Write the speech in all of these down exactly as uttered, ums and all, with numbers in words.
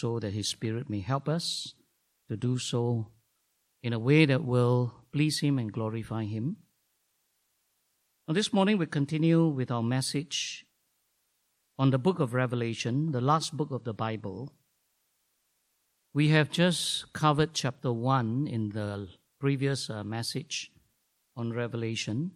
so that His Spirit may help us to do so in a way that will please Him and glorify Him. Now, this morning we continue with our message on the book of Revelation, the last book of the Bible. We have just covered chapter one in the previous uh, message on Revelation.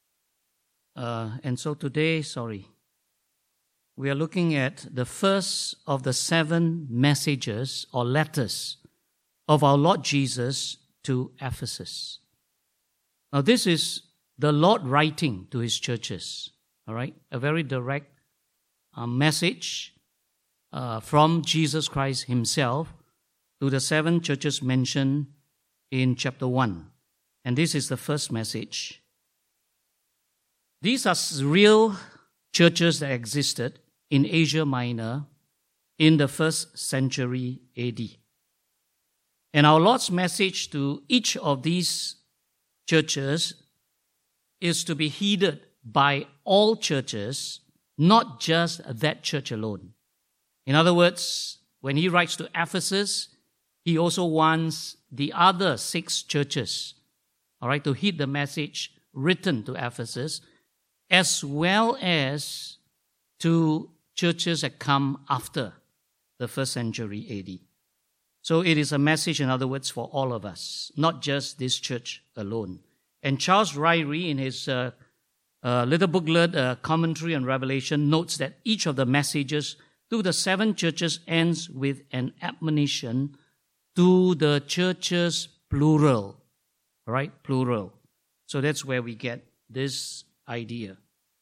Uh, and so today, sorry, we are looking at the first of the seven messages or letters of our Lord Jesus to Ephesus. Now, this is the Lord writing to His churches, all right? A very direct uh, message uh, from Jesus Christ Himself to the seven churches mentioned in chapter one. And this is the first message. These are real churches that existed in Asia Minor in the first century A D. And our Lord's message to each of these churches is to be heeded by all churches, not just that church alone. In other words, when He writes to Ephesus, He also wants the other six churches, all right, to heed the message written to Ephesus, as well as to churches that come after the first century A D. So it is a message, in other words, for all of us, not just this church alone. And Charles Ryrie, in his uh, uh, little booklet, uh, Commentary on Revelation, notes that each of the messages to the seven churches ends with an admonition to the churches, plural, right? Plural. So that's where we get this idea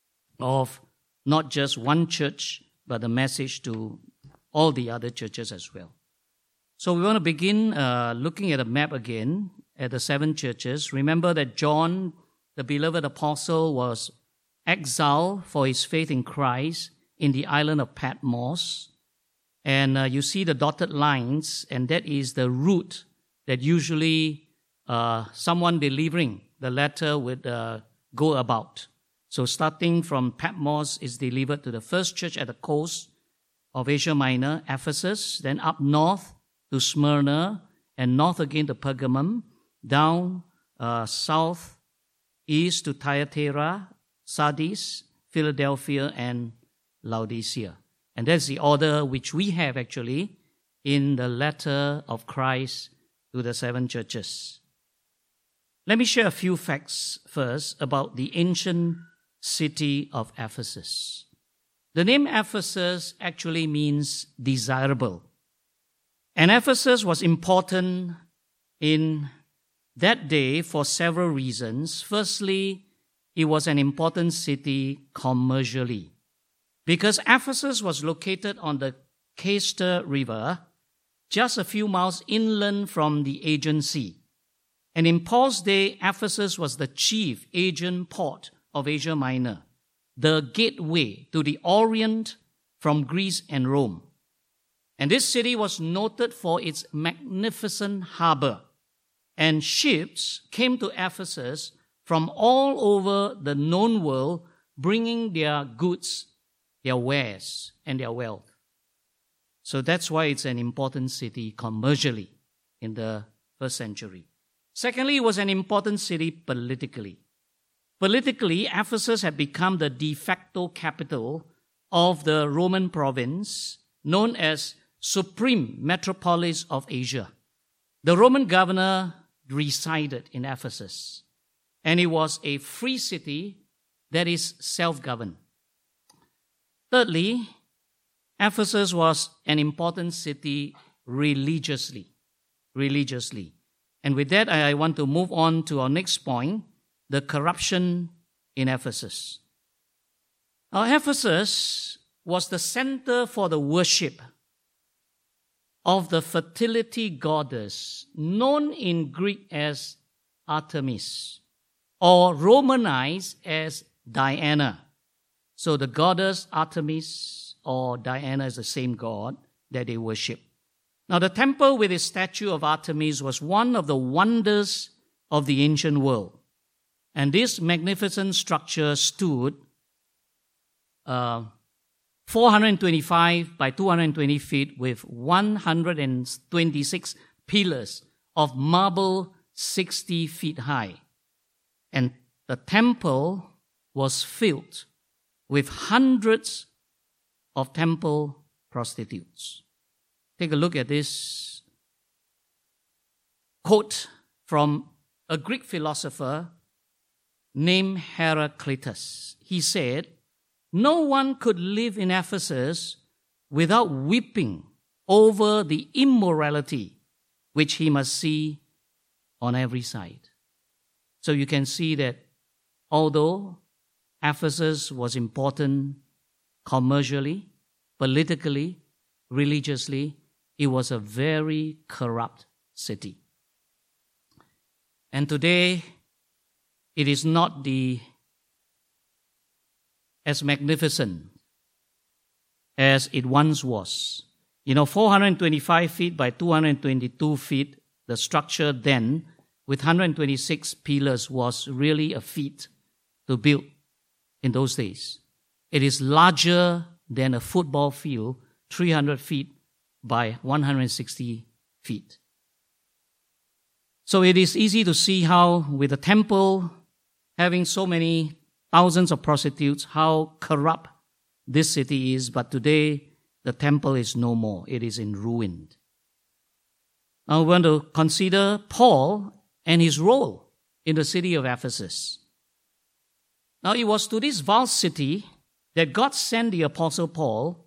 of not just one church, but the message to all the other churches as well. So we want to begin uh, looking at a map again at the seven churches. Remember that John, the beloved apostle, was exiled for his faith in Christ in the island of Patmos. And uh, you see the dotted lines, and that is the route that usually uh, someone delivering the letter would uh, go about. So starting from Patmos is delivered to the first church at the coast of Asia Minor, Ephesus, then up north to Smyrna, and north again to Pergamum, down uh, south east to Thyatira, Sardis, Philadelphia, and Laodicea. And that's the order which we have actually in the letter of Christ to the seven churches. Let me share a few facts first about the ancient city of Ephesus. The name Ephesus actually means desirable. And Ephesus was important in that day for several reasons. Firstly, it was an important city commercially, because Ephesus was located on the Cayster River, just a few miles inland from the Aegean Sea. And in Paul's day, Ephesus was the chief Aegean port of Asia Minor, the gateway to the Orient from Greece and Rome. And this city was noted for its magnificent harbor, and ships came to Ephesus from all over the known world, bringing their goods, their wares, and their wealth. So that's why it's an important city commercially in the first century. Secondly, it was an important city politically. Politically, Ephesus had become the de facto capital of the Roman province, known as Supreme Metropolis of Asia. The Roman governor resided in Ephesus, and it was a free city that is self-governed. Thirdly, Ephesus was an important city religiously. Religiously. And with that, I want to move on to our next point, the corruption in Ephesus. Now, Ephesus was the center for the worship of the fertility goddess known in Greek as Artemis, or Romanized as Diana. So the goddess Artemis or Diana is the same god that they worship. Now, the temple with its statue of Artemis was one of the wonders of the ancient world. And this magnificent structure stood uh, four hundred twenty-five by two hundred twenty feet with one hundred twenty-six pillars of marble sixty feet high. And the temple was filled with hundreds of temple prostitutes. Take a look at this quote from a Greek philosopher named Heraclitus. He said, "No one could live in Ephesus without weeping over the immorality which he must see on every side." So you can see that although Ephesus was important commercially, politically, religiously, it was a very corrupt city. And today, it is not the as magnificent as it once was. You know, four hundred twenty-five feet by two hundred twenty-two feet, the structure then, with one hundred twenty-six pillars, was really a feat to build in those days. It is larger than a football field, three hundred feet by one hundred sixty feet. So it is easy to see how, with the temple having so many thousands of prostitutes, how corrupt this city is. But today, the temple is no more. It is in ruin. Now we want to consider Paul and his role in the city of Ephesus. Now it was to this vast city that God sent the Apostle Paul,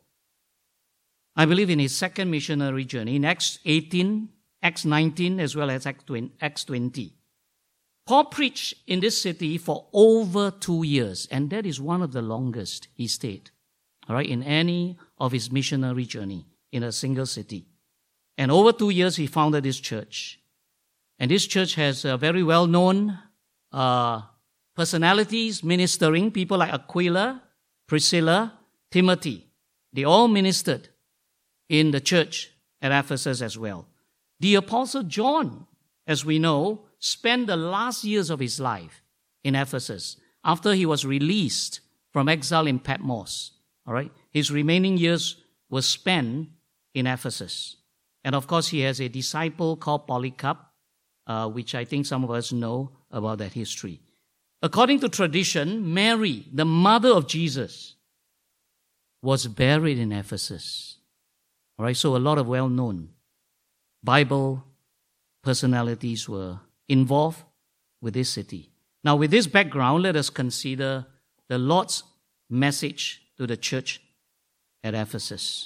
I believe in his second missionary journey, in Acts eighteen, Acts nineteen, as well as Acts twenty. Paul preached in this city for over two years, and that is one of the longest he stayed, all right, in any of his missionary journey in a single city. And over two years, he founded this church. And this church has uh, very well-known uh, personalities ministering, people like Aquila, Priscilla, Timothy. They all ministered in the church at Ephesus as well. The Apostle John, as we know, spent the last years of his life in Ephesus after he was released from exile in Patmos. All right, his remaining years were spent in Ephesus. And of course, he has a disciple called Polycarp, uh, which I think some of us know about that history. According to tradition, Mary, the mother of Jesus, was buried in Ephesus. All right, so a lot of well-known Bible personalities were involved with this city. Now, with this background, let us consider the Lord's message to the church at Ephesus.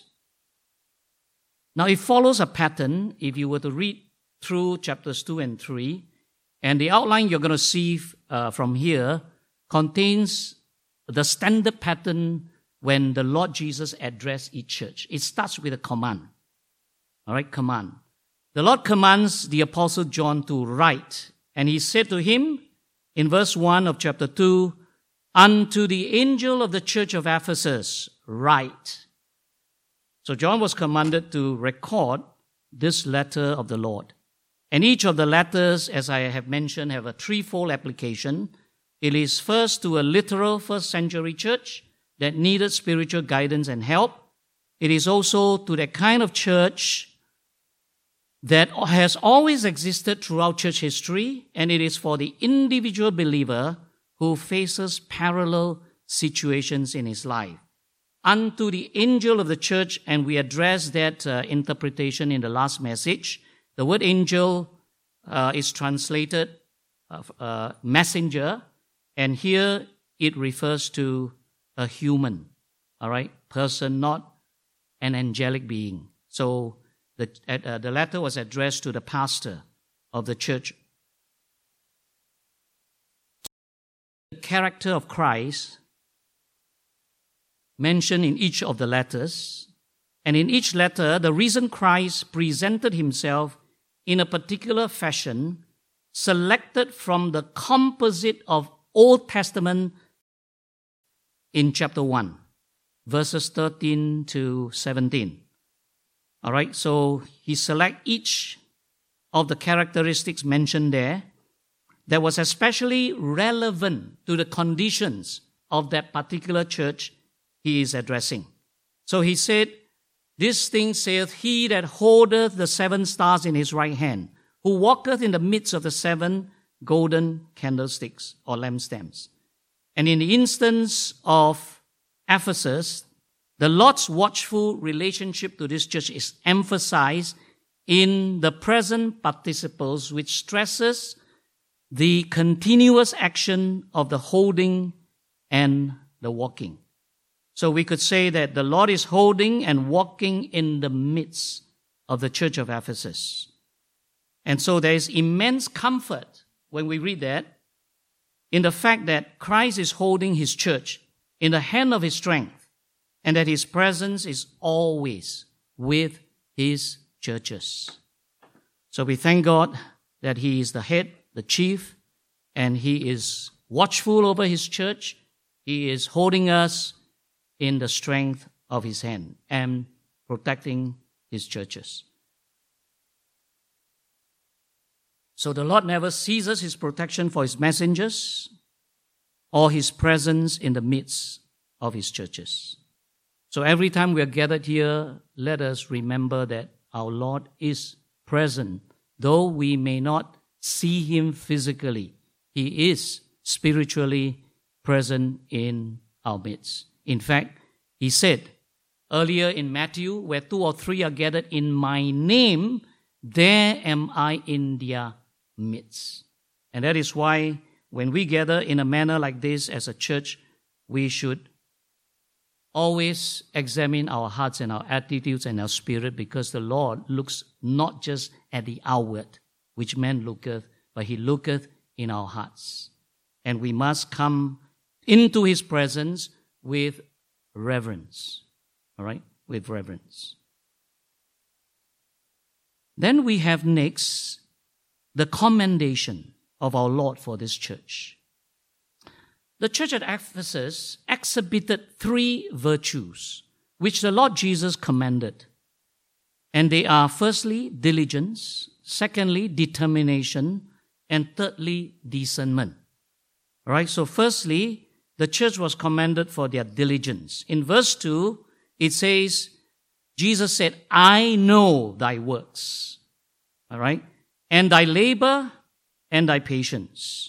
Now, it follows a pattern if you were to read through chapters two and three, and the outline you're going to see uh, from here contains the standard pattern when the Lord Jesus addressed each church. It starts with a command. All right, command. The Lord commands the Apostle John to write, and he said to him in verse one of chapter two, "Unto the angel of the church of Ephesus, write." So John was commanded to record this letter of the Lord. And each of the letters, as I have mentioned, have a threefold application. It is first to a literal first century church that needed spiritual guidance and help. It is also to that kind of church that has always existed throughout church history, and it is for the individual believer who faces parallel situations in his life. Unto the angel of the church, and we addressed that uh, interpretation in the last message. The word angel uh, is translated uh, uh, messenger, and here it refers to a human, all right, person, not an angelic being. So the, uh, the letter was addressed to the pastor of the church. The character of Christ mentioned in each of the letters, and in each letter, the reason Christ presented himself in a particular fashion, selected from the composite of Old Testament in chapter one, verses thirteen to seventeen. All right, so he select each of the characteristics mentioned there that was especially relevant to the conditions of that particular church he is addressing. So he said, "This thing saith he that holdeth the seven stars in his right hand, who walketh in the midst of the seven golden candlesticks or lampstands." And in the instance of Ephesus, the Lord's watchful relationship to this church is emphasized in the present participles, which stresses the continuous action of the holding and the walking. So we could say that the Lord is holding and walking in the midst of the church of Ephesus. And so there is immense comfort when we read that in the fact that Christ is holding his church in the hand of his strength and that his presence is always with his churches. So we thank God that he is the head, the chief, and he is watchful over his church. He is holding us in the strength of his hand and protecting his churches. So the Lord never ceases his protection for his messengers or his presence in the midst of his churches. So every time we are gathered here, let us remember that our Lord is present. Though we may not see him physically, he is spiritually present in our midst. In fact, he said earlier in Matthew, where two or three are gathered in my name, there am I in their midst. And that is why when we gather in a manner like this as a church, we should always examine our hearts and our attitudes and our spirit, because the Lord looks not just at the outward, which man looketh, but he looketh in our hearts. And we must come into his presence with reverence. All right? With reverence. Then we have next the commendation of our Lord for this church. The church at Ephesus exhibited three virtues which the Lord Jesus commended. And they are firstly, diligence, secondly, determination, and thirdly, discernment. All right? So firstly, the church was commended for their diligence. In verse two, it says, Jesus said, "I know thy works." All right? "And thy labor and thy patience."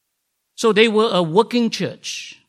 So they were a working church.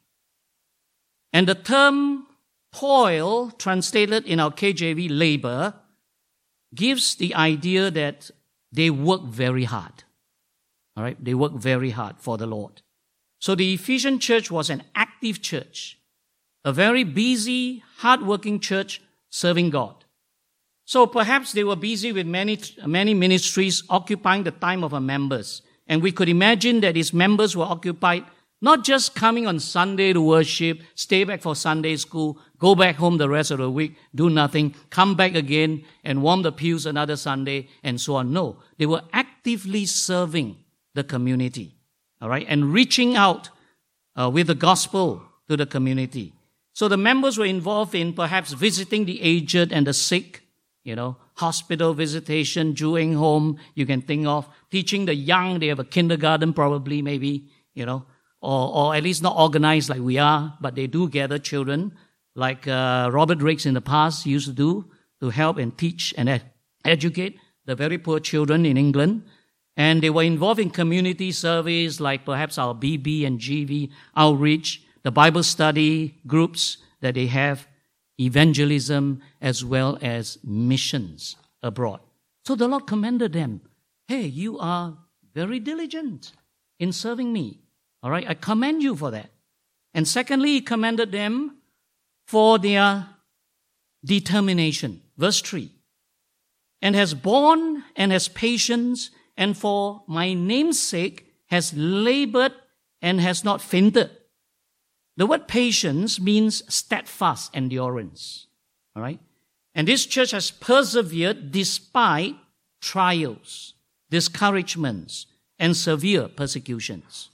And the term toil, translated in our K J V, labor, gives the idea that they work very hard. All right? They work very hard for the Lord. So the Ephesian church was an active church, a very busy, hard-working church serving God. So perhaps they were busy with many, many ministries occupying the time of our members. And we could imagine that his members were occupied not just coming on Sunday to worship, stay back for Sunday school, go back home the rest of the week, do nothing, come back again and warm the pews another Sunday, and so on. No, they were actively serving the community. All right, and reaching out uh, with the gospel to the community. So the members were involved in perhaps visiting the aged and the sick, you know, hospital visitation, Jewing home, you can think of, teaching the young, they have a kindergarten probably, maybe, you know, or, or at least not organized like we are, but they do gather children, like uh, Robert Riggs in the past used to do, to help and teach and ed- educate the very poor children in England. And they were involved in community service like perhaps our B B and G V outreach, the Bible study groups that they have, evangelism, as well as missions abroad. So the Lord commended them. Hey, you are very diligent in serving me. All right, I commend you for that. And secondly, he commended them for their determination. Verse three. And has borne and has patience, and for my name's sake has labored and has not fainted. The word patience means steadfast endurance. All right? And this church has persevered despite trials, discouragements, and severe persecutions.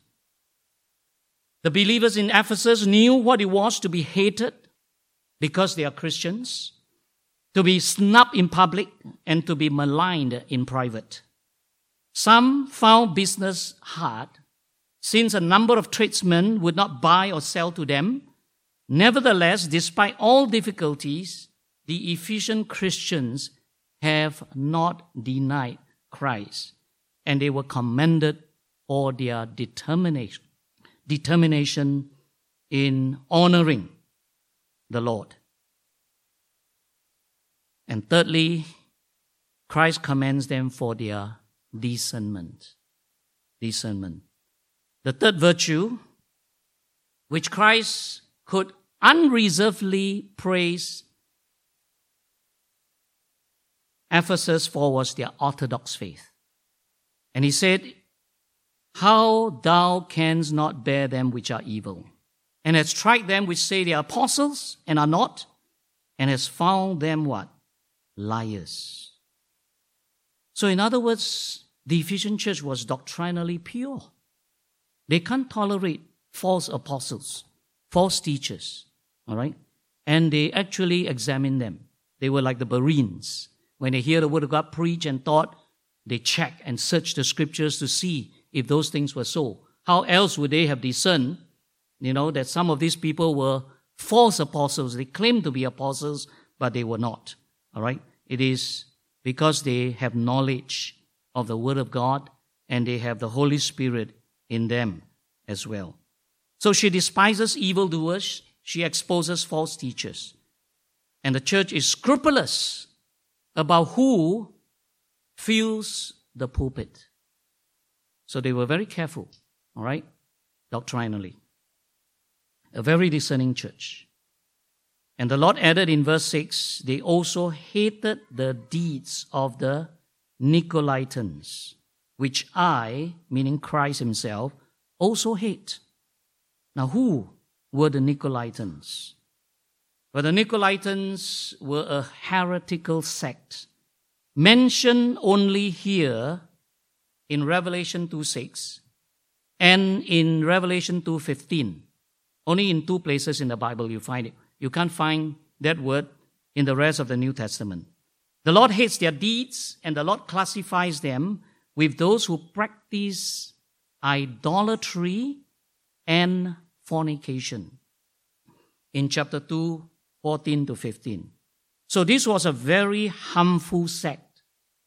The believers in Ephesus knew what it was to be hated because they are Christians, to be snubbed in public, and to be maligned in private. Some found business hard, since a number of tradesmen would not buy or sell to them, Nevertheless, despite all difficulties, the Ephesian Christians have not denied Christ, and they were commended for their determination, determination in honoring the Lord. And thirdly, Christ commends them for their discernment. Discernment. The third virtue, which Christ could unreservedly praise Ephesus for, was their orthodox faith. And he said, "How thou canst not bear them which are evil, and hast tried them which say they are apostles and are not, and hast found them" what? Liars. So in other words, the Ephesian church was doctrinally pure. They can't tolerate false apostles, false teachers, all right? And they actually examined them. They were like the Bereans. When they hear the word of God preached and taught, they check and search the scriptures to see if those things were so. How else would they have discerned, you know, that some of these people were false apostles? They claimed to be apostles, but they were not. All right? It is because they have knowledge of the Word of God and they have the Holy Spirit in them as well. So she despises evildoers. She exposes false teachers. And the church is scrupulous about who fills the pulpit. So they were very careful, all right, doctrinally. A very discerning church. And the Lord added in verse six, they also hated the deeds of the Nicolaitans, which I, meaning Christ himself, also hate. Now who were the Nicolaitans? Well, the Nicolaitans were a heretical sect, mentioned only here in Revelation two six and in Revelation two fifteen. Only in two places in the Bible you find it. You can't find that word in the rest of the New Testament. The Lord hates their deeds, and the Lord classifies them with those who practice idolatry and fornication in chapter two, fourteen to fifteen. So this was a very harmful sect.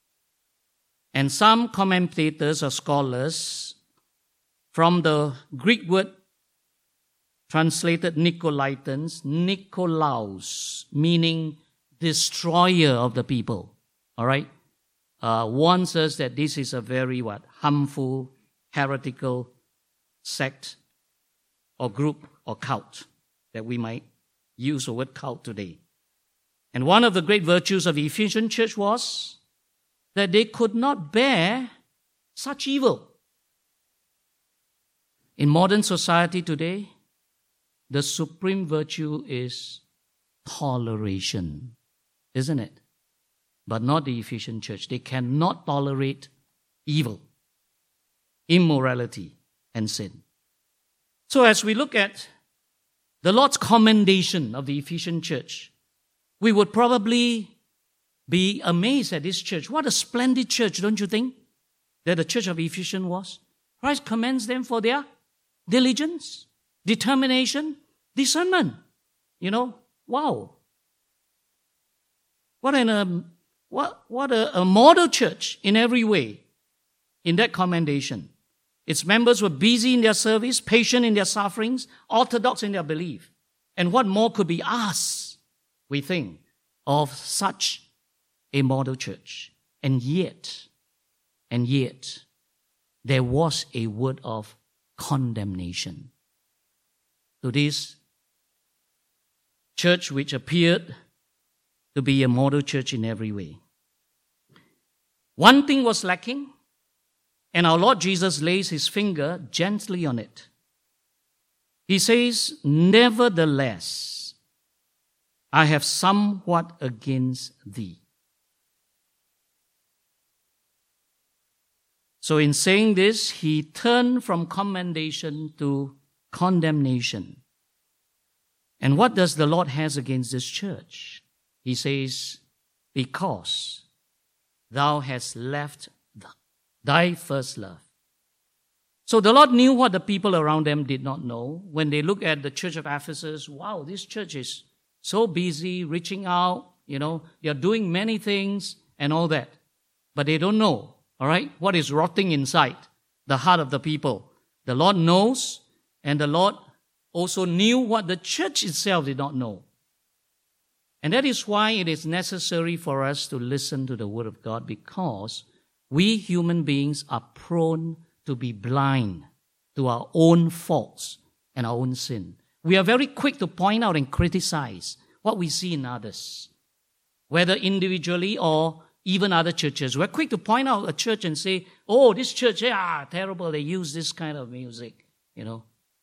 And some commentators or scholars from the Greek word translated Nicolaitans, Nikolaos, meaning destroyer of the people. All right? Uh, warns us that this is a very what? Harmful, heretical sect or group or cult that we might use the word cult today. And one of the great virtues of the Ephesian church was that they could not bear such evil. In modern society today, the supreme virtue is toleration, isn't it? But not the Ephesian church. They cannot tolerate evil, immorality, and sin. So as we look at the Lord's commendation of the Ephesian church, we would probably be amazed at this church. What a splendid church, don't you think, that the church of Ephesians was? Christ commends them for their diligence, determination, discernment. You know, wow. What an um, what what a, a model church in every way in that commendation. Its members were busy in their service, patient in their sufferings, orthodox in their belief. And what more could be asked, we think, of such a model church? And yet, and yet, there was a word of condemnation to this church which appeared to be a model church in every way. One thing was lacking, and our Lord Jesus lays his finger gently on it. He says, "Nevertheless, I have somewhat against thee." So in saying this, he turned from commendation to condemnation. And what does the Lord has against this church? He says, "Because thou hast left thy first love." So the Lord knew what the people around them did not know. When they look at the church of Ephesus, wow, this church is so busy, reaching out, you know, they are doing many things and all that. But they don't know, all right, what is rotting inside the heart of the people. The Lord knows, and the Lord also knew what the church itself did not know. And that is why it is necessary for us to listen to the Word of God, because we human beings are prone to be blind to our own faults and our own sin. We are very quick to point out and criticize what we see in others, whether individually or even other churches. We're quick to point out a church and say, oh, this church, yeah, terrible, they use this kind of music, you know.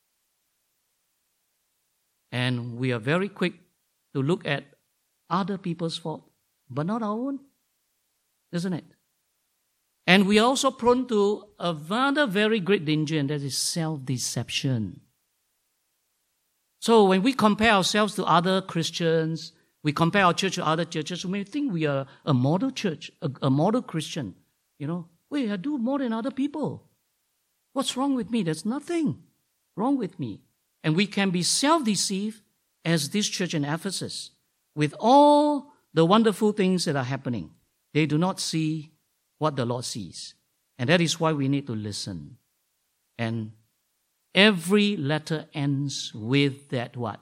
And we are very quick to look at other people's fault, but not our own, isn't it? And we are also prone to a rather very great danger, and that is self-deception. So when we compare ourselves to other Christians, we compare our church to other churches, we may think we are a model church, a, a model Christian. You know, wait, I do more than other people. What's wrong with me? There's nothing wrong with me. And we can be self-deceived as this church in Ephesus. With all the wonderful things that are happening, they do not see what the Lord sees. And that is why we need to listen. And every letter ends with that what?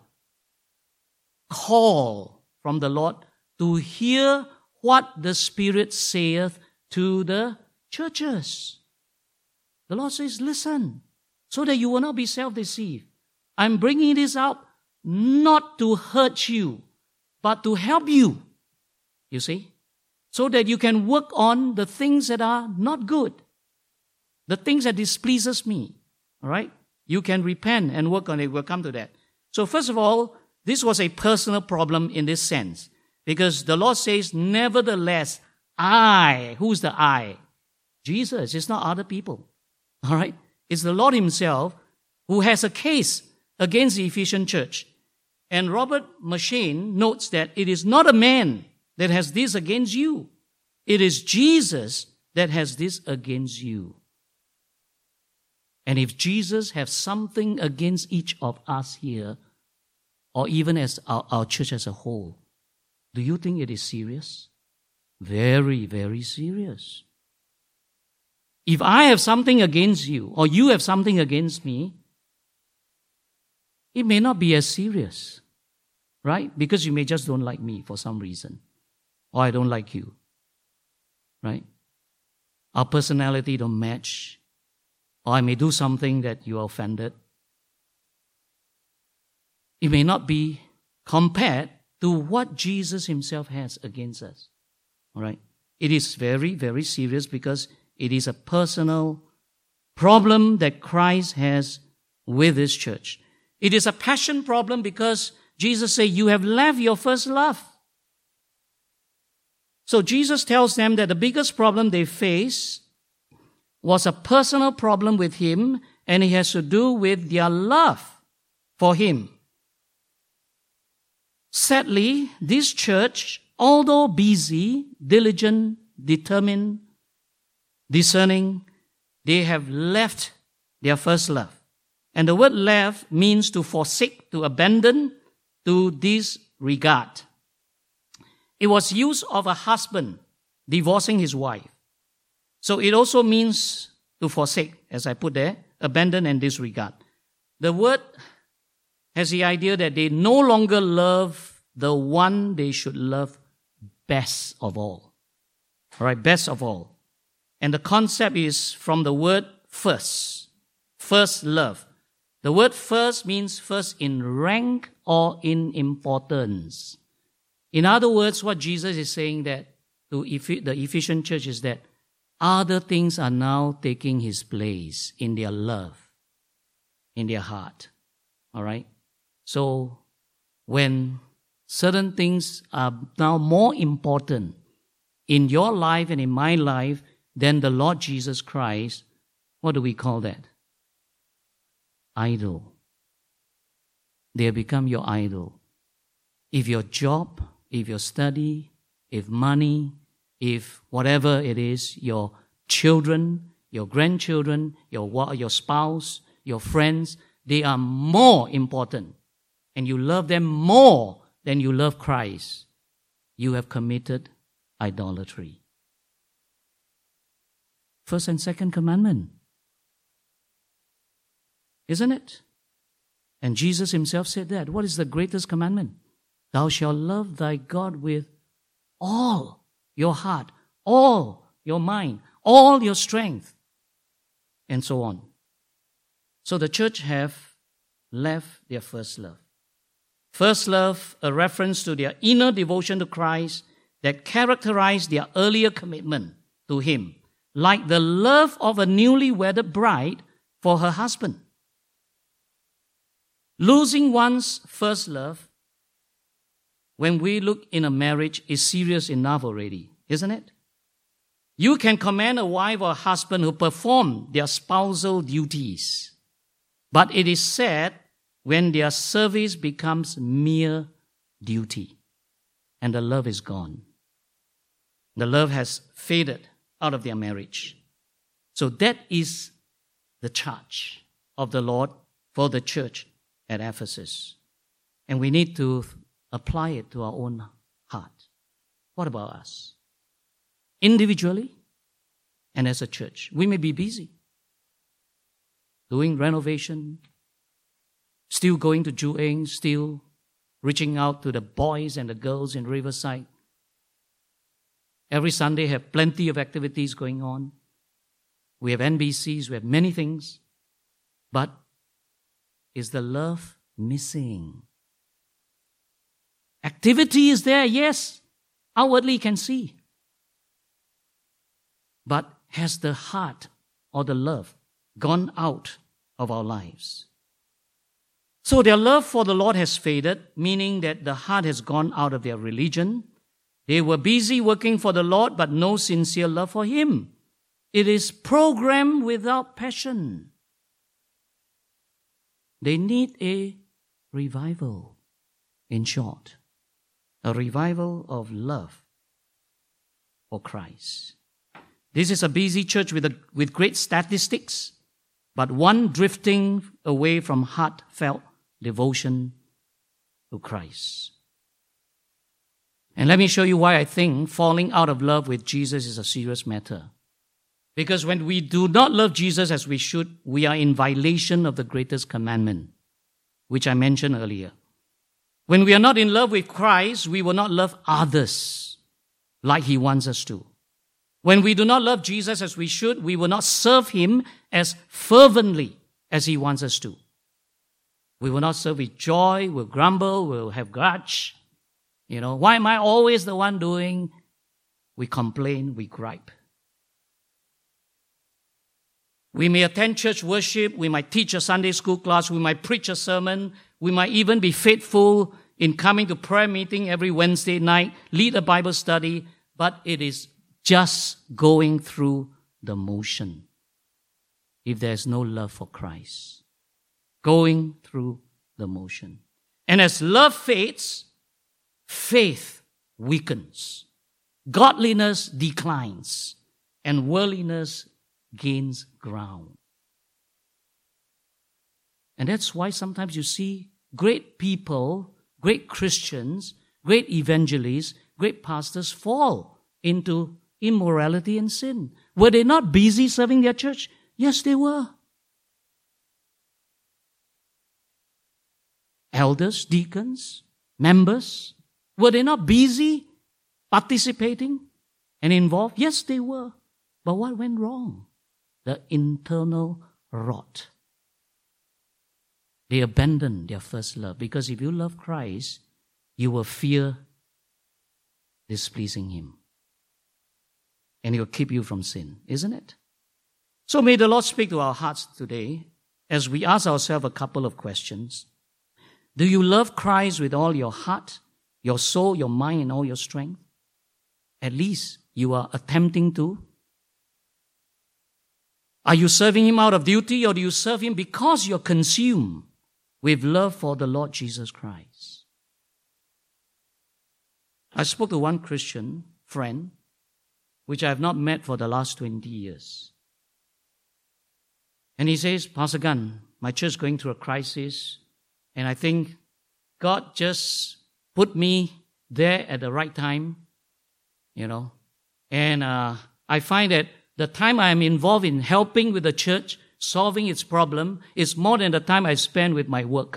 Call from the Lord to hear what the Spirit saith to the churches. The Lord says, listen, so that you will not be self-deceived. I'm bringing this up not to hurt you, but to help you, you see, so that you can work on the things that are not good, the things that displeases me, all right? You can repent and work on it. We'll come to that. So first of all, this was a personal problem in this sense, because the Lord says, nevertheless, I, who's the I? Jesus, it's not other people, all right? It's the Lord himself who has a case against the Ephesian church. And Robert Machine notes that it is not a man that has this against you. It is Jesus that has this against you. And if Jesus has something against each of us here, or even as our, our church as a whole, do you think it is serious? Very, very serious. If I have something against you, or you have something against me, it may not be as serious. Right? Because you may just don't like me for some reason. Or I don't like you. Right? Our personality don't match. Or I may do something that you are offended. It may not be compared to what Jesus himself has against us. All right? It is very, very serious because it is a personal problem that Christ has with his church. It is a passion problem because Jesus said, you have left your first love. So Jesus tells them that the biggest problem they face was a personal problem with him, and it has to do with their love for him. Sadly, this church, although busy, diligent, determined, discerning, they have left their first love. And the word left means to forsake, to abandon, to disregard. It was used of a husband divorcing his wife. So it also means to forsake, as I put there, abandon and disregard. The word has the idea that they no longer love the one they should love best of all. All right, best of all. And the concept is from the word first. First love. The word first means first in rank or in importance. In other words, what Jesus is saying that to the Ephesian church is that other things are now taking his place in their love, in their heart. All right? So when certain things are now more important in your life and in my life than the Lord Jesus Christ, what do we call that? Idol. They have become your idol. If your job, if your study, if money, if whatever it is, your children, your grandchildren, your, wa- your spouse, your friends, they are more important, and you love them more than you love Christ, you have committed idolatry. First and second commandment. Isn't it? And Jesus himself said that. What is the greatest commandment? Thou shalt love thy God with all your heart, all your mind, all your strength, and so on. So the church have left their first love. First love, a reference to their inner devotion to Christ that characterized their earlier commitment to Him, like the love of a newly wedded bride for her husband. Losing one's first love when we look in a marriage is serious enough already, isn't it? You can command a wife or a husband who perform their spousal duties, but it is sad when their service becomes mere duty and the love is gone. The love has faded out of their marriage. So that is the charge of the Lord for the church at Ephesus. And we need to apply it to our own heart. What about us? Individually and as a church, we may be busy doing renovation, still going to Ju Eng, still reaching out to the boys and the girls in Riverside. Every Sunday have plenty of activities going on. We have N B Cs, we have many things. But is the love missing? Activity is there, yes. Outwardly you can see. But has the heart or the love gone out of our lives? So their love for the Lord has faded, meaning that the heart has gone out of their religion. They were busy working for the Lord, but no sincere love for Him. It is program without passion. They need a revival, in short, a revival of love for Christ. This is a busy church with, a, with great statistics, but one drifting away from heartfelt devotion to Christ. And let me show you why I think falling out of love with Jesus is a serious matter. Because when we do not love Jesus as we should, we are in violation of the greatest commandment, which I mentioned earlier. When we are not in love with Christ, we will not love others like He wants us to. When we do not love Jesus as we should, we will not serve Him as fervently as He wants us to. We will not serve with joy, we'll grumble, we'll have grudge. You know, why am I always the one doing? We complain, we gripe. We may attend church worship, we might teach a Sunday school class, we might preach a sermon, we might even be faithful in coming to prayer meeting every Wednesday night, lead a Bible study, but it is just going through the motion if there's no love for Christ. Going through the motion. And as love fades, faith weakens, godliness declines, and worldliness gains ground. And that's why sometimes you see great people, great Christians, great evangelists, great pastors fall into immorality and sin. Were they not busy serving their church? Yes, they were. Elders, deacons, members, were they not busy participating and involved? Yes, they were. But what went wrong? The internal rot. They abandoned their first love, because if you love Christ, you will fear displeasing Him. And He will keep you from sin, isn't it? So may the Lord speak to our hearts today as we ask ourselves a couple of questions. Do you love Christ with all your heart, your soul, your mind, and all your strength? At least you are attempting to. Are you serving Him out of duty, or do you serve Him because you're consumed with love for the Lord Jesus Christ? I spoke to one Christian friend, which I have not met for the last twenty years. And he says, Pastor Gun, my church is going through a crisis, and I think God just put me there at the right time, you know. And uh, I find that the time I am involved in helping with the church, solving its problem, is more than the time I spend with my work.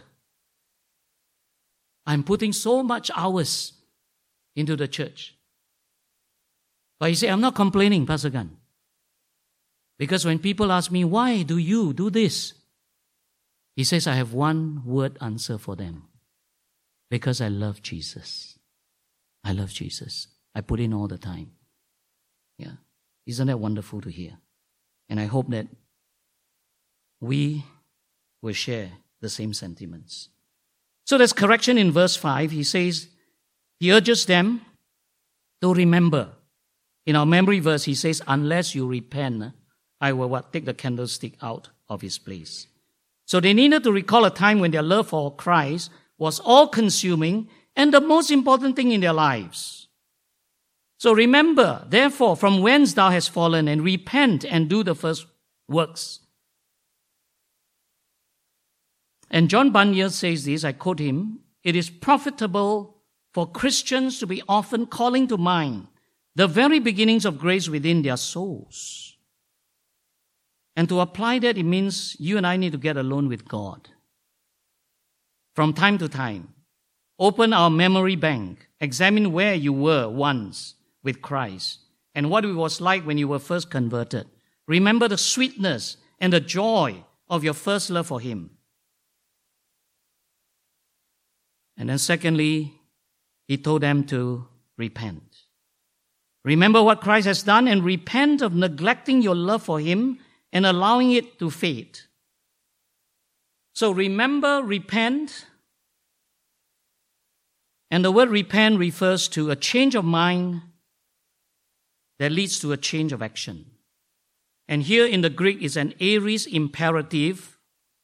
I'm putting so much hours into the church. But he said, I'm not complaining, Pastor Gun. Because when people ask me, why do you do this? He says, I have one word answer for them. Because I love Jesus. I love Jesus. I put in all the time. Yeah. Isn't that wonderful to hear? And I hope that we will share the same sentiments. So there's correction in verse five. He says, he urges them to remember. In our memory verse, he says, unless you repent, I will what? Take the candlestick out of his place. So they needed to recall a time when their love for Christ was all-consuming and the most important thing in their lives. So remember, therefore, from whence thou hast fallen, and repent and do the first works. And John Bunyan says this, I quote him, it is profitable for Christians to be often calling to mind the very beginnings of grace within their souls. And to apply that, it means you and I need to get alone with God. From time to time, open our memory bank, examine where you were once with Christ and what it was like when you were first converted. Remember the sweetness and the joy of your first love for Him. And then secondly, He told them to repent. Remember what Christ has done and repent of neglecting your love for Him and allowing it to fade. So remember, repent. And the word repent refers to a change of mind that leads to a change of action. And here in the Greek is an aorist imperative,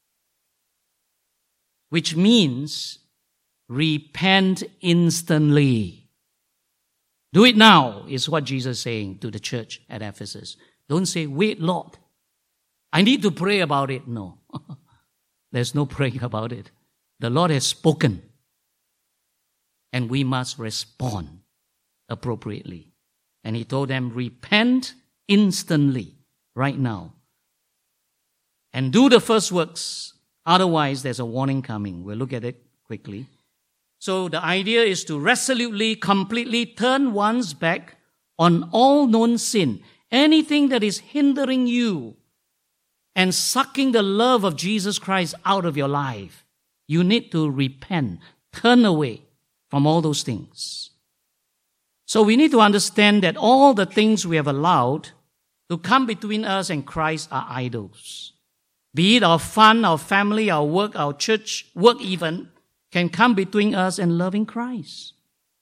which means repent instantly. Do it now, is what Jesus is saying to the church at Ephesus. Don't say, wait, Lord, I need to pray about it. No. There's no praying about it. The Lord has spoken. And we must respond appropriately. And He told them, repent instantly, right now. And do the first works. Otherwise, there's a warning coming. We'll look at it quickly. So the idea is to resolutely, completely turn one's back on all known sin. Anything that is hindering you and sucking the love of Jesus Christ out of your life. You need to repent, turn away from all those things. So we need to understand that all the things we have allowed to come between us and Christ are idols. Be it our fun, our family, our work, our church, work even, can come between us and loving Christ.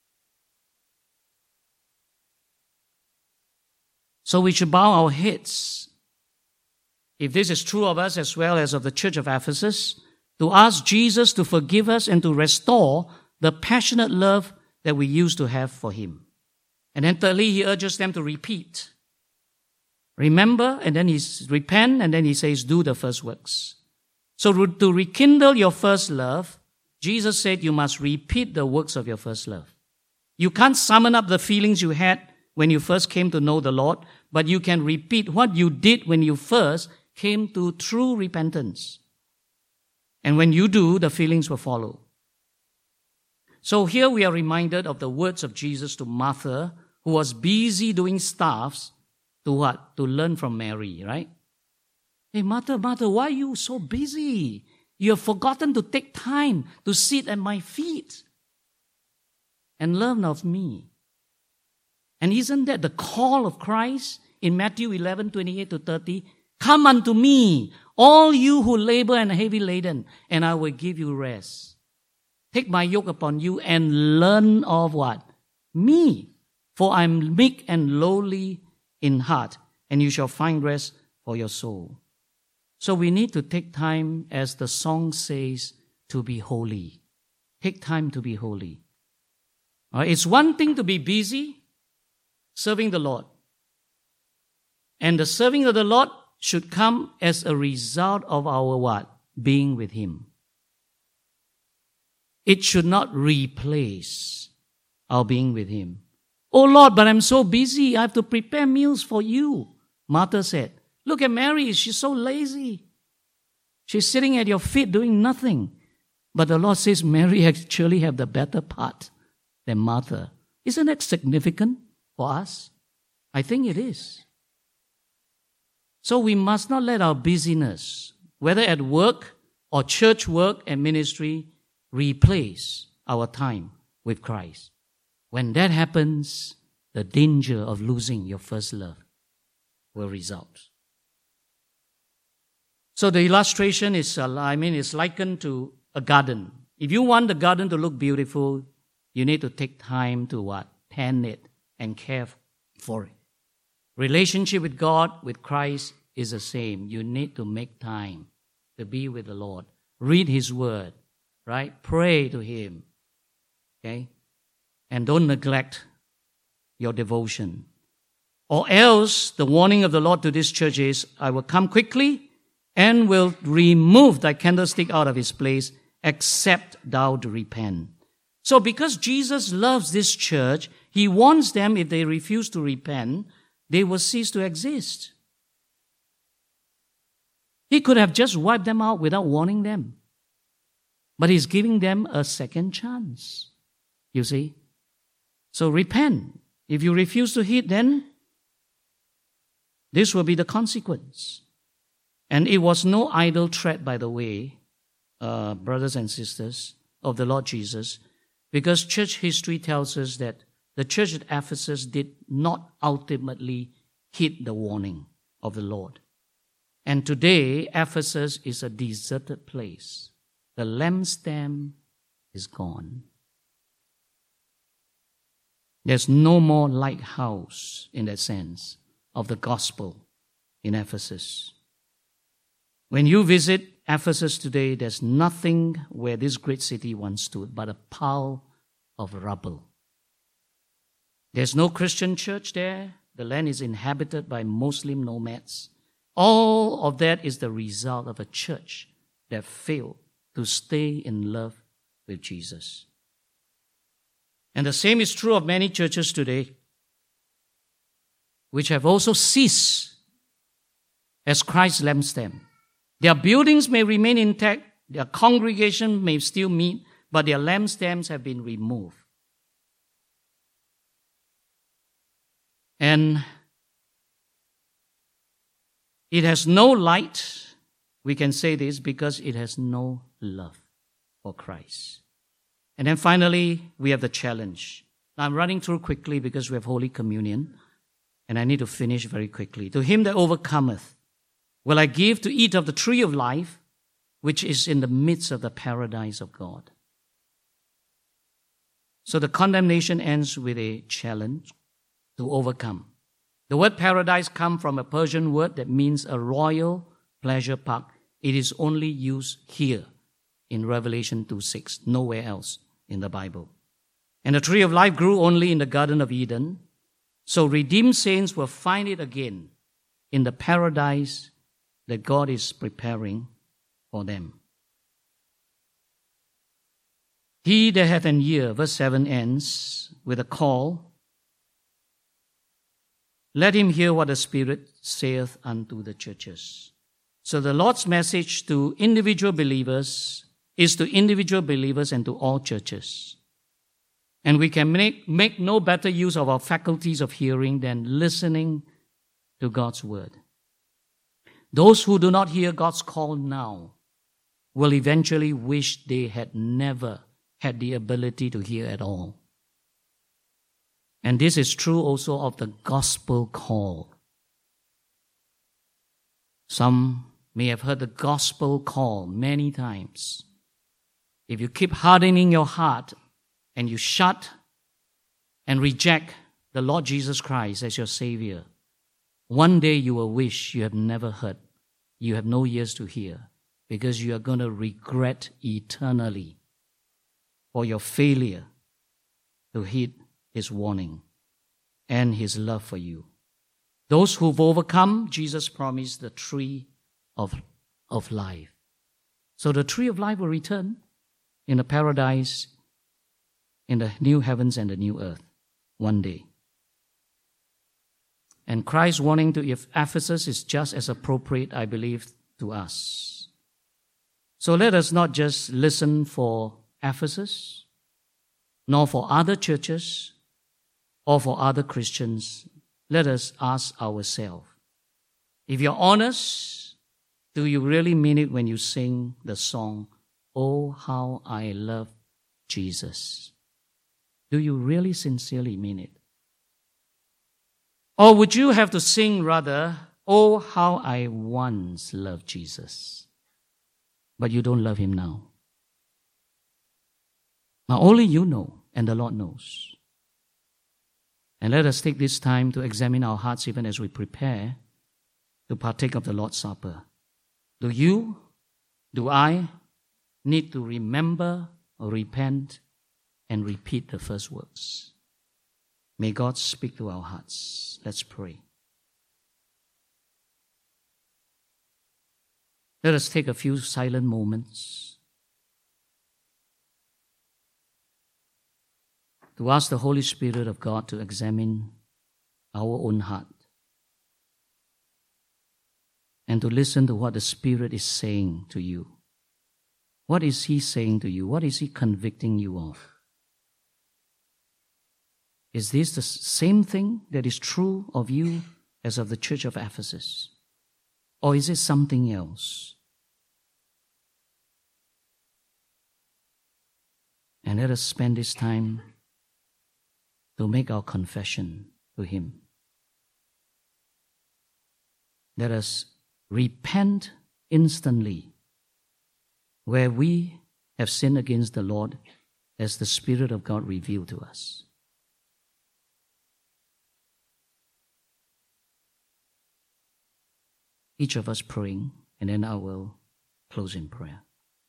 So we should bow our heads, if this is true of us as well as of the church of Ephesus, to ask Jesus to forgive us and to restore the passionate love that we used to have for Him. And then thirdly, He urges them to repeat. Remember, and then He repent, and then He says, do the first works. So to rekindle your first love, Jesus said you must repeat the works of your first love. You can't summon up the feelings you had when you first came to know the Lord, but you can repeat what you did when you first came to true repentance. And when you do, the feelings will follow. So here we are reminded of the words of Jesus to Martha, who was busy doing stuffs to what? To learn from Mary, right? Hey, Martha, Martha, why are you so busy? You have forgotten to take time to sit at my feet and learn of me. And isn't that the call of Christ in Matthew eleven, twenty-eight to thirty? Come unto me, all you who labor and are heavy laden, and I will give you rest. Take my yoke upon you and learn of what? Me. For I am meek and lowly in heart, and you shall find rest for your soul. So we need to take time, as the song says, to be holy. Take time to be holy. All right? It's one thing to be busy serving the Lord. And the serving of the Lord should come as a result of our what? Being with Him. It should not replace our being with Him. Oh Lord, but I'm so busy. I have to prepare meals for you, Martha said. Look at Mary. She's so lazy. She's sitting at your feet doing nothing. But the Lord says Mary actually have the better part than Martha. Isn't that significant for us? I think it is. So we must not let our busyness, whether at work or church work and ministry, replace our time with Christ. When that happens, the danger of losing your first love will result. So the illustration is, I mean, it's likened to a garden. If you want the garden to look beautiful, you need to take time to what? Tend it and care for it. Relationship with God, with Christ is the same. You need to make time to be with the Lord. Read His Word, right? Pray to Him, okay? And don't neglect your devotion. Or else, the warning of the Lord to this church is, I will come quickly and will remove thy candlestick out of his place, except thou do repent. So because Jesus loves this church, He warns them if they refuse to repent, they will cease to exist. He could have just wiped them out without warning them. But He's giving them a second chance. You see? So repent. If you refuse to heed, then this will be the consequence. And it was no idle threat, by the way, uh, brothers and sisters of the Lord Jesus, because church history tells us that the church at Ephesus did not ultimately heed the warning of the Lord. And today, Ephesus is a deserted place. The lampstand is gone. There's no more lighthouse in that sense of the gospel in Ephesus. When you visit Ephesus today, there's nothing where this great city once stood but a pile of rubble. There's no Christian church there. The land is inhabited by Muslim nomads. All of that is the result of a church that failed to stay in love with Jesus. And the same is true of many churches today, which have also ceased as Christ's lampstand. Their buildings may remain intact, their congregation may still meet, but their lampstands have been removed. And it has no light, we can say this, because it has no love for Christ. And then finally, we have the challenge. Now, I'm running through quickly because we have Holy Communion, and I need to finish very quickly. To him that overcometh, will I give to eat of the tree of life, which is in the midst of the paradise of God. So the condemnation ends with a challenge to overcome. The word paradise comes from a Persian word that means a royal pleasure park. It is only used here in Revelation two six, nowhere else in the Bible. And the tree of life grew only in the Garden of Eden. So redeemed saints will find it again in the paradise that God is preparing for them. He that hath an ear, verse seven ends with a call. Let him hear what the Spirit saith unto the churches. So the Lord's message to individual believers is to individual believers and to all churches. And we can make, make no better use of our faculties of hearing than listening to God's word. Those who do not hear God's call now will eventually wish they had never had the ability to hear at all. And this is true also of the gospel call. Some may have heard the gospel call many times. If you keep hardening your heart and you shut and reject the Lord Jesus Christ as your Savior, one day you will wish you have never heard, you have no ears to hear, because you are going to regret eternally for your failure to heed His warning and His love for you. Those who've overcome, Jesus promised the tree of, of life. So the tree of life will return in a paradise, in the new heavens and the new earth, one day. And Christ's warning to Ephesus is just as appropriate, I believe, to us. So let us not just listen for Ephesus, nor for other churches, or for other Christians. Let us ask ourselves, if you're honest, do you really mean it when you sing the song, "Oh, how I love Jesus"? Do you really sincerely mean it? Or would you have to sing rather, "Oh, how I once loved Jesus," but you don't love him now? Now only you know, and the Lord knows. And let us take this time to examine our hearts even as we prepare to partake of the Lord's Supper. Do you, do I, need to remember or repent and repeat the first words? May God speak to our hearts. Let's pray. Let us take a few silent moments to ask the Holy Spirit of God to examine our own heart and to listen to what the Spirit is saying to you. What is He saying to you? What is He convicting you of? Is this the same thing that is true of you as of the church of Ephesus? Or is it something else? And let us spend this time to make our confession to Him. Let us repent instantly where we have sinned against the Lord as the Spirit of God revealed to us. Each of us praying, and then I will close in prayer.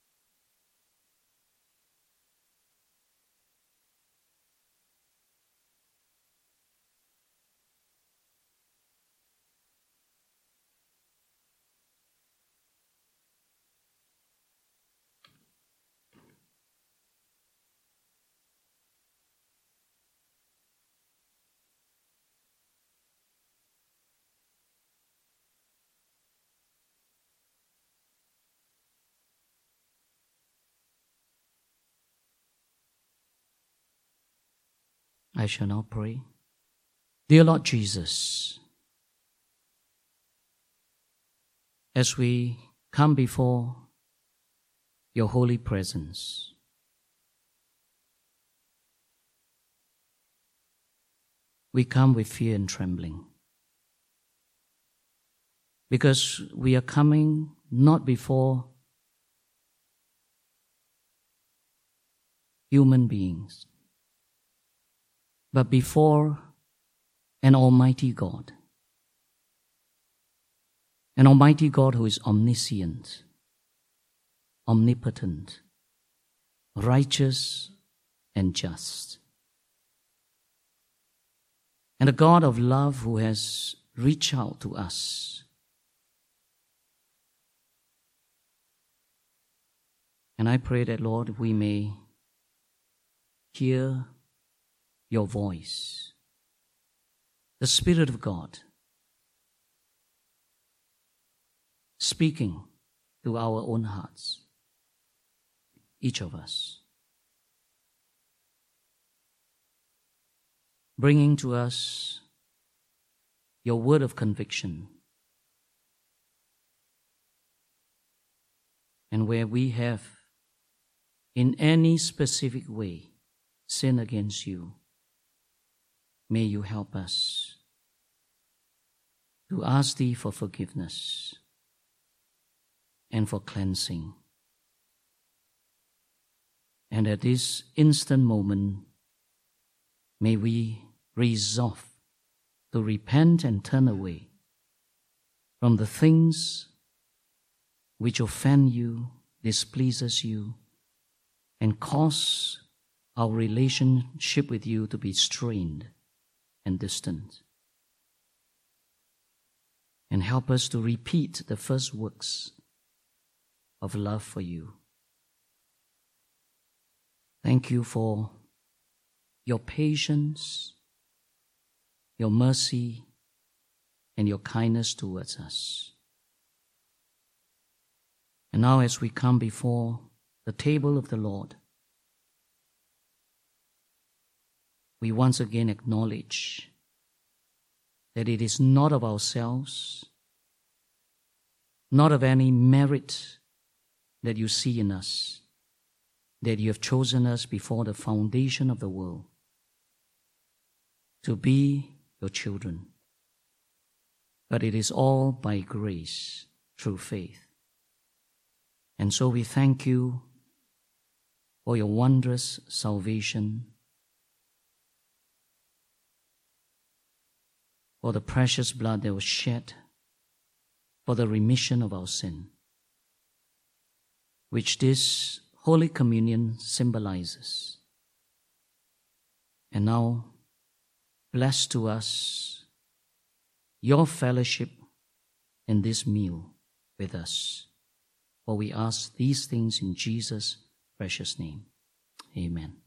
I shall now pray. Dear Lord Jesus, as we come before your holy presence, we come with fear and trembling, because we are coming not before human beings, but before an almighty God. An almighty God who is omniscient, omnipotent, righteous, and just. And a God of love who has reached out to us. And I pray that, Lord, we may hear your voice, the Spirit of God, speaking to our own hearts, each of us, bringing to us your word of conviction, and where we have in any specific way sinned against you, may you help us to ask thee for forgiveness and for cleansing. And at this instant moment, may we resolve to repent and turn away from the things which offend you, displeases you, and cause our relationship with you to be strained and distant. and help us to repeat the first works of love for you. Thank you for your patience, your mercy, and your kindness towards us. And now as we come before the table of the Lord, we once again acknowledge that it is not of ourselves, not of any merit that you see in us, that you have chosen us before the foundation of the world to be your children. But it is all by grace through faith. And so we thank you for your wondrous salvation, for the precious blood that was shed for the remission of our sin, which this Holy Communion symbolizes. And now, bless to us your fellowship in this meal with us. For we ask these things in Jesus' precious name. Amen.